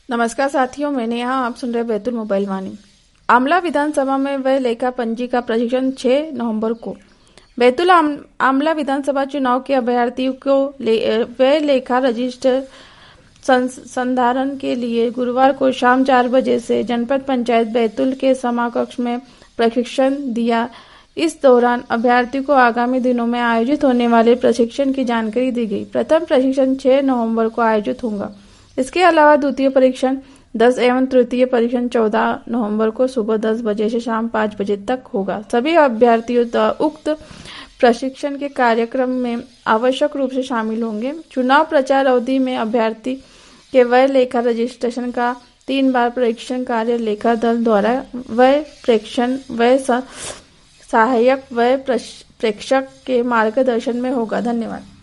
नमस्कार साथियों, मैंने यहाँ आप सुन रहे बैतूल मोबाइल वाणी। आमला विधानसभा में व्यय लेखा पंजी का प्रशिक्षण 6 नवंबर को। बैतूल आमला विधानसभा चुनाव के अभ्यर्थियों को व्यय लेखा रजिस्टर संधारण के लिए गुरुवार को शाम 4 बजे से जनपद पंचायत बैतूल के सभाकक्ष में प्रशिक्षण दिया। इस दौरान अभ्यर्थियों को आगामी दिनों में आयोजित होने वाले प्रशिक्षण की जानकारी दी गई। प्रथम प्रशिक्षण 6 नवंबर को आयोजित होगा। इसके अलावा द्वितीय परीक्षण 10 एवं तृतीय परीक्षण 14 नवंबर को सुबह 10 बजे से शाम 5 बजे तक होगा। सभी अभ्यर्थियों उक्त प्रशिक्षण के कार्यक्रम में आवश्यक रूप से शामिल होंगे। चुनाव प्रचार अवधि में अभ्यर्थी के व्यय लेखा रजिस्ट्रेशन का 3 बार परीक्षण कार्य लेखा दल द्वारा व्यय प्रेक्षण व्यय सहायक व्यय प्रेक्षक के मार्गदर्शन में होगा। धन्यवाद।